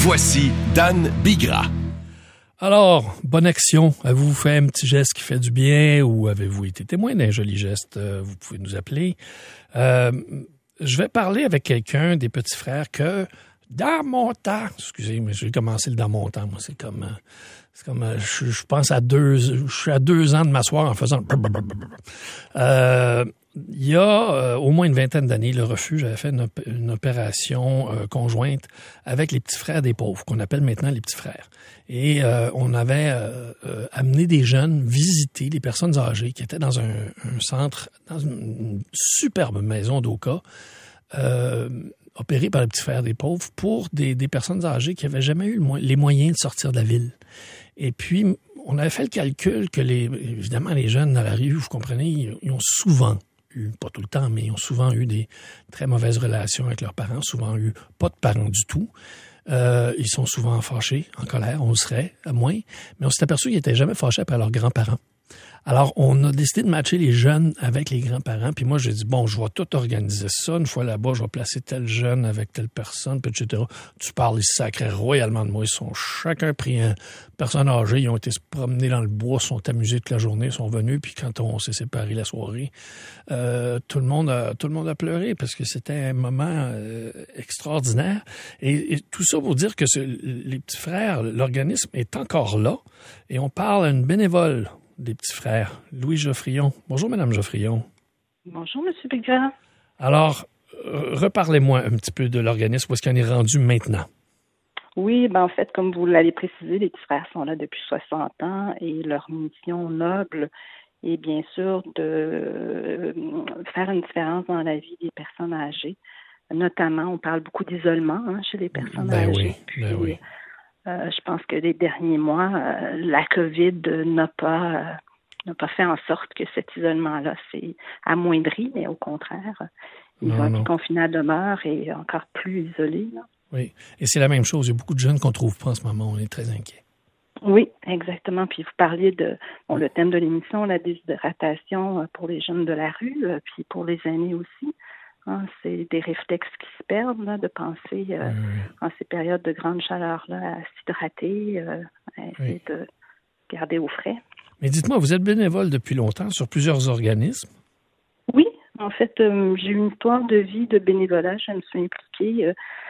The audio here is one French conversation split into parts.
Voici Dan Bigra. Alors, bonne action. Avez-vous fait un petit geste qui fait du bien ou avez-vous été témoin d'un joli geste? Vous pouvez nous appeler. Je vais parler avec quelqu'un des petits frères que dans mon temps, excusez, mais j'ai commencé le dans mon temps. Moi, c'est comme je pense je suis à 2 ans de m'asseoir en faisant. Il y a au moins une vingtaine d'années, le Refuge avait fait une opération conjointe avec les petits frères des pauvres, qu'on appelle maintenant les petits frères. Et on avait amené des jeunes visiter les personnes âgées qui étaient dans un centre, dans une superbe maison d'Oka, opérée par les petits frères des pauvres pour des personnes âgées qui n'avaient jamais eu les moyens de sortir de la ville. Et puis, on avait fait le calcul que évidemment, les jeunes dans la rue, vous comprenez, ils ont souvent eu, pas tout le temps, mais ils ont souvent eu des très mauvaises relations avec leurs parents, souvent eu pas de parents du tout. Ils sont souvent fâchés, en colère, on le serait, à moins. Mais on s'est aperçu qu'ils n'étaient jamais fâchés après leurs grands-parents. Alors, on a décidé de matcher les jeunes avec les grands-parents. Puis moi, j'ai dit, bon, je vais tout organiser ça. Une fois là-bas, je vais placer tel jeune avec telle personne, puis etc. Tu parles, ils se sacraient royalement de moi. Ils sont chacun pris une personne âgée. Ils ont été se promener dans le bois, se sont amusés toute la journée, sont venus. Puis quand on s'est séparés la soirée, tout le monde a pleuré parce que c'était un moment extraordinaire. Et tout ça pour dire que les petits frères, l'organisme est encore là. Et on parle à une bénévole des petits frères, Louise Geoffrion. Bonjour, Madame Geoffrion. Bonjour, Monsieur Bigra. Alors, reparlez-moi un petit peu de l'organisme, où est-ce qu'on est rendu maintenant? Oui, en fait, comme vous l'avez précisé, les petits frères sont là depuis 60 ans et leur mission noble est bien sûr de faire une différence dans la vie des personnes âgées. Notamment, on parle beaucoup d'isolement chez les personnes âgées. Oui. Je pense que les derniers mois, la COVID n'a pas fait en sorte que cet isolement-là s'est amoindri, mais au contraire, ils ont été confinés à demeure et encore plus isolés. Là. Oui, et c'est la même chose. Il y a beaucoup de jeunes qu'on ne trouve pas en ce moment. On est très inquiets. Oui, exactement. Puis vous parliez le thème de l'émission, la déshydratation pour les jeunes de la rue, puis pour les aînés aussi. C'est des réflexes qui se perdent, là, de penser en ces périodes de grande chaleur-là à s'hydrater, à essayer de garder au frais. Mais dites-moi, vous êtes bénévole depuis longtemps sur plusieurs organismes? Oui, en fait, j'ai une histoire de vie de bénévolat. Je me suis impliquée.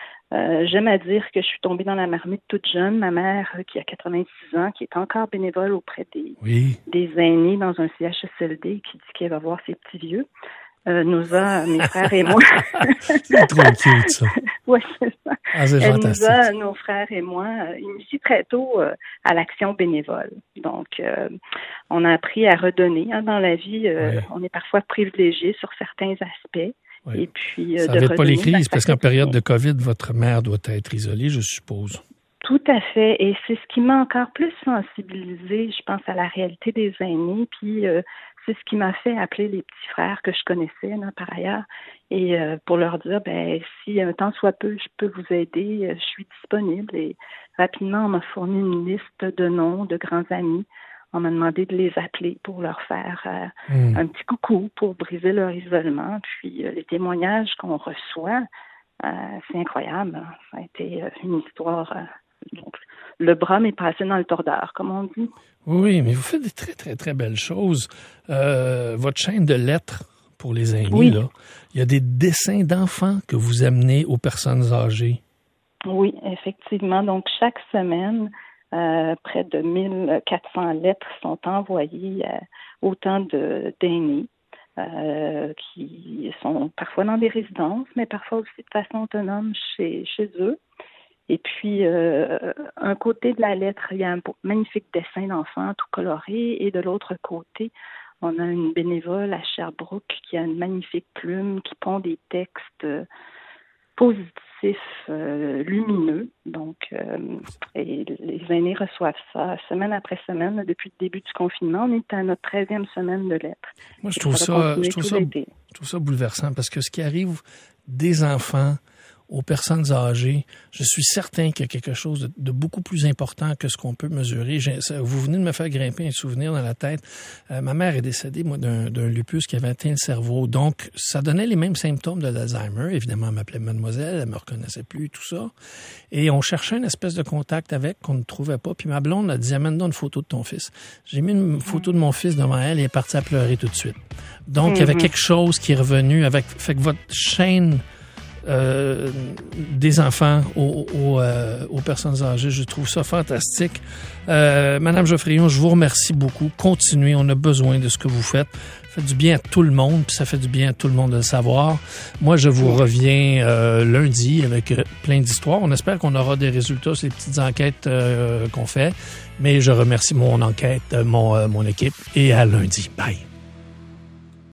J'aime à dire que je suis tombée dans la marmite toute jeune. Ma mère, qui a 86 ans, qui est encore bénévole auprès des aînés dans un CHSLD, qui dit qu'elle va voir ses petits vieux. Nous a, mes frères et moi... C'est trop cute, ça. Oui, c'est ça. C'est Elle fantastique. nous a, nos frères et moi, initiés très tôt à l'action bénévole. Donc, on a appris à redonner. Dans la vie, on est parfois privilégié sur certains aspects. Oui. Et puis, ça n'avait pas les crises, parce qu'en période de COVID, votre mère doit être isolée, je suppose. Tout à fait. Et c'est ce qui m'a encore plus sensibilisée, je pense, à la réalité des aînés. Puis, c'est ce qui m'a fait appeler les petits frères que je connaissais par ailleurs et pour leur dire, si un temps soit peu, je peux vous aider, je suis disponible. Et rapidement, on m'a fourni une liste de noms de grands amis. On m'a demandé de les appeler pour leur faire un petit coucou pour briser leur isolement. Puis les témoignages qu'on reçoit, c'est incroyable. Ça a été une histoire... donc, le bras m'est passé dans le tordeur, comme on dit. Oui, mais vous faites des très, très, très belles choses. Votre chaîne de lettres pour les aînés, oui. Là, il y a des dessins d'enfants que vous amenez aux personnes âgées. Oui, effectivement. Donc, chaque semaine, près de 1400 lettres sont envoyées à autant d'aînés qui sont parfois dans des résidences, mais parfois aussi de façon autonome chez eux. Et puis, un côté de la lettre, il y a un magnifique dessin d'enfant tout coloré. Et de l'autre côté, on a une bénévole à Sherbrooke qui a une magnifique plume, qui pond des textes positifs, lumineux. Donc, et les aînés reçoivent ça semaine après semaine. Depuis le début du confinement, on est à notre 13e semaine de lettres. Moi, je trouve ça bouleversant parce que ce qui arrive des enfants aux personnes âgées, je suis certain qu'il y a quelque chose de beaucoup plus important que ce qu'on peut mesurer. Vous venez de me faire grimper un souvenir dans la tête. Ma mère est décédée, moi, d'un lupus qui avait atteint le cerveau. Donc, ça donnait les mêmes symptômes de l'Alzheimer. Évidemment, elle m'appelait mademoiselle, elle me reconnaissait plus, tout ça. Et on cherchait une espèce de contact avec qu'on ne trouvait pas. Puis ma blonde a dit, amène-donc une photo de ton fils. J'ai mis une photo de mon fils devant elle et elle est partie à pleurer tout de suite. Donc, il y avait quelque chose qui est revenu avec, fait que votre chaîne des enfants aux personnes âgées. Je trouve ça fantastique. Madame Geoffrion, je vous remercie beaucoup. Continuez, on a besoin de ce que vous faites. Ça fait du bien à tout le monde, puis ça fait du bien à tout le monde de le savoir. Moi, je vous reviens lundi avec plein d'histoires. On espère qu'on aura des résultats sur les petites enquêtes qu'on fait. Mais je remercie mon enquête, mon équipe, et à lundi. Bye.